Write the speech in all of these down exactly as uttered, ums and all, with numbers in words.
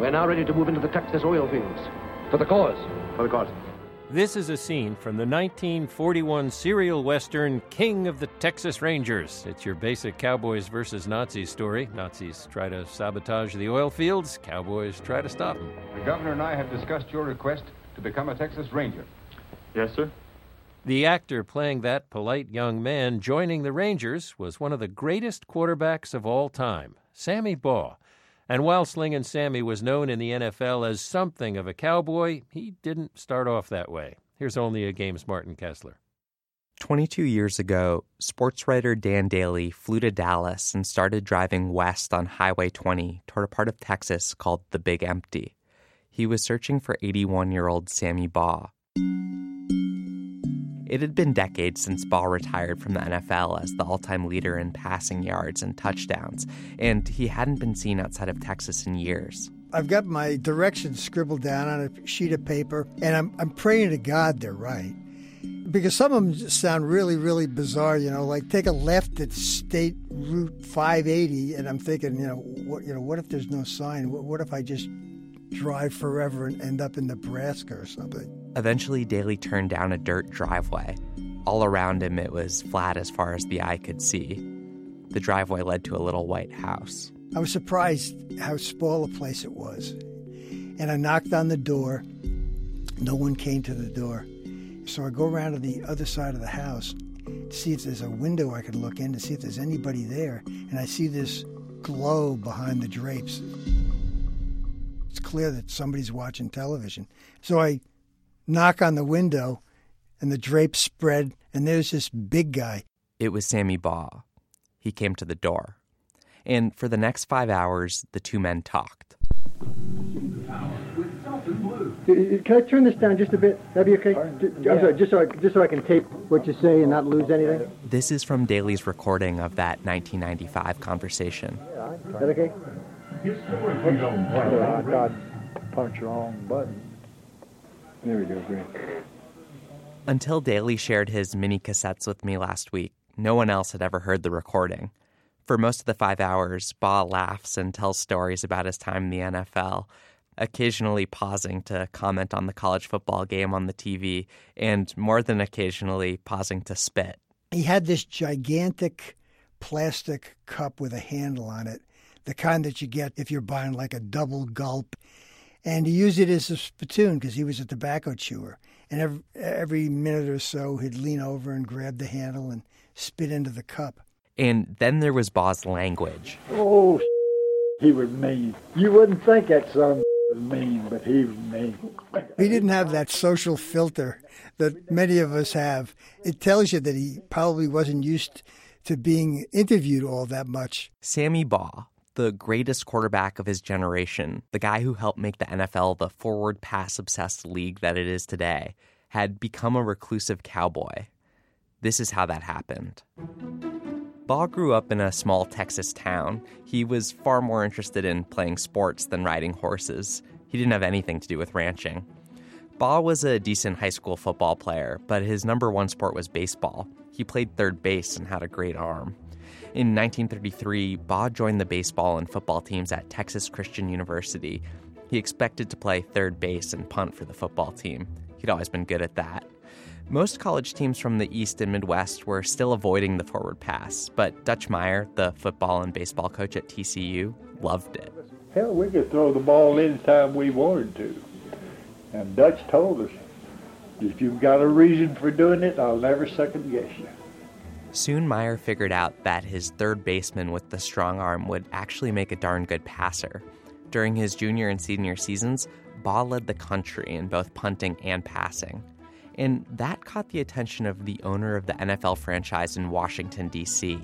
We're now ready to move into the Texas oil fields. For the cause. For the cause. This is a scene from the nineteen forty-one serial western King of the Texas Rangers. It's your basic cowboys versus Nazis story. Nazis try to sabotage the oil fields. Cowboys try to stop them. The governor and I have discussed your request to become a Texas Ranger. Yes, sir. The actor playing that polite young man joining the Rangers was one of the greatest quarterbacks of all time, Sammy Baugh. And while Slingin' Sammy was known in the N F L as something of a cowboy, he didn't start off that way. Here's only a game's Martin Kessler. twenty-two years ago, sports writer Dan Daly flew to Dallas and started driving west on Highway twenty toward a part of Texas called the Big Empty. He was searching for eighty-one-year-old Sammy Baugh. It had been decades since Baugh retired from the N F L as the all-time leader in passing yards and touchdowns, and he hadn't been seen outside of Texas in years. I've got my directions scribbled down on a sheet of paper, and I'm I'm praying to God they're right. Because some of them sound really, really bizarre, you know, like take a left at State Route five eighty, and I'm thinking, you know, what you know, what if there's no sign? What, what if I just drive forever and end up in Nebraska or something? Eventually, Daly turned down a dirt driveway. All around him, it was flat as far as the eye could see. The driveway led to a little white house. I was surprised how small a place it was. And I knocked on the door. No one came to the door. So I go around to the other side of the house to see if there's a window I could look in, to see if there's anybody there. And I see this glow behind the drapes. It's clear that somebody's watching television. So I knock on the window, and the drapes spread, and there's this big guy. It was Sammy Baugh. He came to the door. And for the next five hours, the two men talked. Can I turn this down just a bit? That'd be okay? I'm sorry, just so I, just so I can tape what you say and not lose anything? This is from Daly's recording of that nineteen ninety-five conversation. Is that okay? I got punch the wrong button. There we go, great. Until Daly shared his mini cassettes with me last week, no one else had ever heard the recording. For most of the five hours, Baugh laughs and tells stories about his time in the N F L, occasionally pausing to comment on the college football game on the T V, and more than occasionally pausing to spit. He had this gigantic plastic cup with a handle on it, the kind that you get if you're buying like a double gulp. And he used it as a spittoon because he was a tobacco chewer. And every, every minute or so, he'd lean over and grab the handle and spit into the cup. And then there was Baugh's language. Oh, he was mean. You wouldn't think that son was mean, but he was mean. He didn't have that social filter that many of us have. It tells you that he probably wasn't used to being interviewed all that much. Sammy Baugh, the greatest quarterback of his generation, the guy who helped make the N F L the forward pass-obsessed league that it is today, had become a reclusive cowboy. This is how that happened. Baugh grew up in a small Texas town. He was far more interested in playing sports than riding horses. He didn't have anything to do with ranching. Baugh was a decent high school football player, but his number one sport was baseball. He played third base and had a great arm. In nineteen thirty-three, Baugh joined the baseball and football teams at Texas Christian University. He expected to play third base and punt for the football team. He'd always been good at that. Most college teams from the East and Midwest were still avoiding the forward pass, but Dutch Meyer, the football and baseball coach at T C U, loved it. Hell, we could throw the ball anytime we wanted to. And Dutch told us, if you've got a reason for doing it, I'll never second guess you. Soon Meyer figured out that his third baseman with the strong arm would actually make a darn good passer. During his junior and senior seasons, Baugh led the country in both punting and passing. And that caught the attention of the owner of the N F L franchise in Washington, D C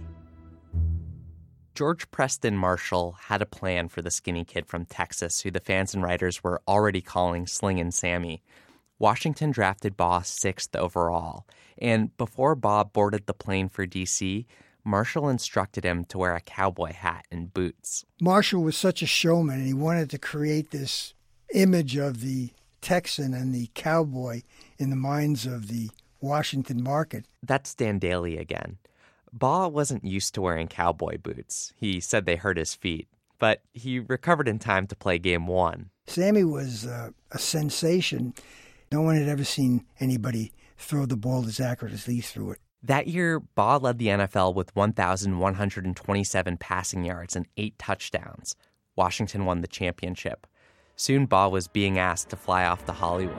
George Preston Marshall had a plan for the skinny kid from Texas who the fans and writers were already calling Slingin' Sammy. Washington drafted Baugh sixth overall, and before Baugh boarded the plane for D C, Marshall instructed him to wear a cowboy hat and boots. Marshall was such a showman, and he wanted to create this image of the Texan and the cowboy in the minds of the Washington market. That's Dan Daly again. Baugh wasn't used to wearing cowboy boots. He said they hurt his feet. but he recovered in time to play game one. Sammy was uh, a sensation. No one had ever seen anybody throw the ball as accurate as he threw it. That year, Baugh led the N F L with one thousand one hundred twenty-seven passing yards and eight touchdowns. Washington won the championship. Soon, Baugh was being asked to fly off to Hollywood.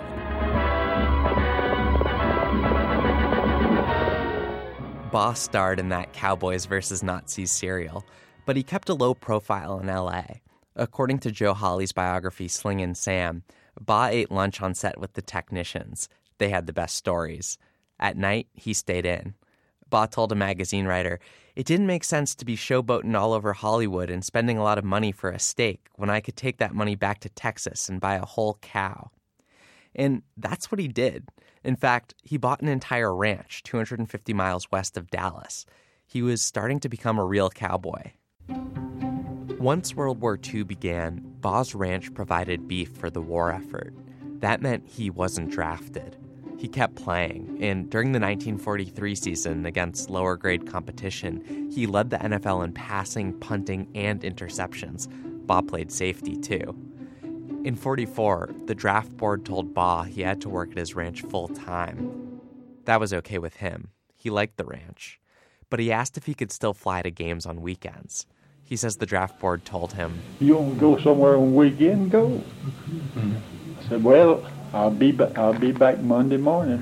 Baugh starred in that Cowboys versus Nazis serial, but he kept a low profile in L A. According to Joe Hawley's biography, Slingin' Sam, Baugh ate lunch on set with the technicians. They had the best stories. At night, he stayed in. Baugh told a magazine writer, "It didn't make sense to be showboating all over Hollywood and spending a lot of money for a steak when I could take that money back to Texas and buy a whole cow." And that's what he did. In fact, he bought an entire ranch two hundred fifty miles west of Dallas. He was starting to become a real cowboy. Once World War Two began, Baugh's ranch provided beef for the war effort. That meant he wasn't drafted. He kept playing, and during the nineteen forty-three season against lower-grade competition, he led the N F L in passing, punting, and interceptions. Baugh played safety, too. In forty-four, the draft board told Baugh he had to work at his ranch full-time. That was okay with him. He liked the ranch. But he asked if he could still fly to games on weekends. He says the draft board told him, "You want to go somewhere on weekend? Go." I said, "Well, I'll be ba- I'll be back Monday morning."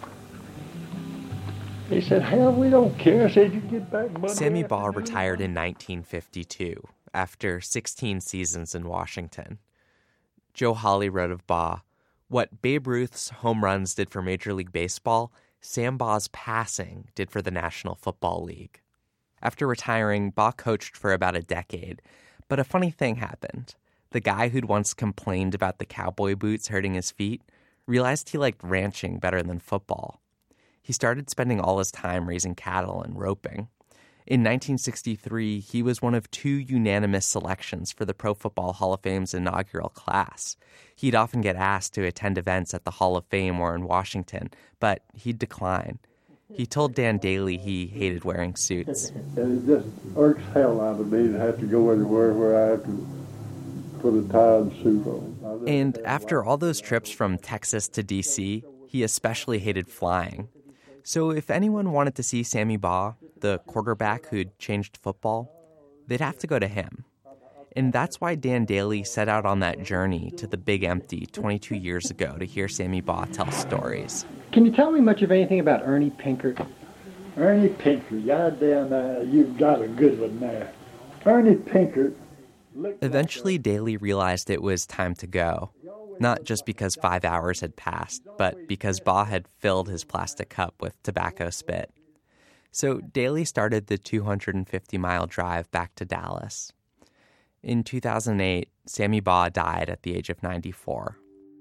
He said, "Hell, we don't care." I said, "You get back Monday." Sammy Baugh afternoon." retired in nineteen fifty-two after sixteen seasons in Washington. Joe Hawley wrote of Baugh, "What Babe Ruth's home runs did for Major League Baseball, Sam Baugh's passing did for the National Football League." After retiring, Baugh coached for about a decade, but a funny thing happened. The guy who'd once complained about the cowboy boots hurting his feet realized he liked ranching better than football. He started spending all his time raising cattle and roping. In nineteen sixty-three, he was one of two unanimous selections for the Pro Football Hall of Fame's inaugural class. He'd often get asked to attend events at the Hall of Fame or in Washington, but he'd decline. He told Dan Daly he hated wearing suits. And it just irks hell out of me to have to go everywhere where I have to put a tie and suit on. And after all those trips from Texas to D C, he especially hated flying. So if anyone wanted to see Sammy Baugh, the quarterback who'd changed football, they'd have to go to him. And that's why Dan Daly set out on that journey to the Big Empty twenty-two years ago to hear Sammy Baugh tell stories. Can you tell me much of anything about Ernie Pinkert? Ernie Pinkert, goddamn, uh, you've got a good one there. Ernie Pinkert. Eventually, Daly realized it was time to go. Not just because five hours had passed, but because Baugh had filled his plastic cup with tobacco spit. So Daly started the two hundred fifty mile drive back to Dallas. In two thousand eight, Sammy Baugh died at the age of ninety-four.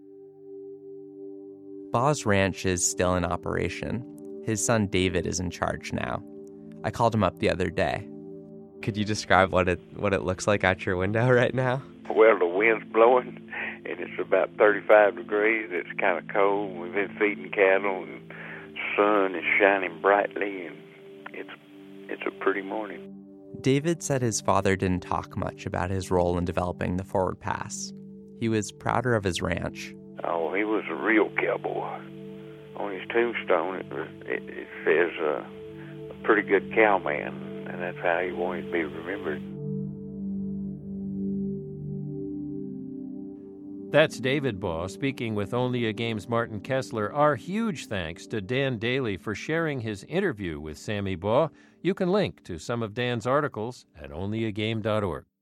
Baugh's ranch is still in operation. His son David is in charge now. I called him up the other day. Could you describe what it what it looks like out your window right now? Well, the wind's blowing, and it's about thirty-five degrees. It's kind of cold. We've been feeding cattle, and the sun is shining brightly, and it's it's a pretty morning. David said his father didn't talk much about his role in developing the forward pass. He was prouder of his ranch. Oh, he was a real cowboy. On his tombstone, it, it, it says uh, a pretty good cowman, and that's how he wanted to be remembered. That's David Baugh speaking with Only a Game's Martin Kessler. Our huge thanks to Dan Daly for sharing his interview with Sammy Baugh. You can link to some of Dan's articles at only a game dot org.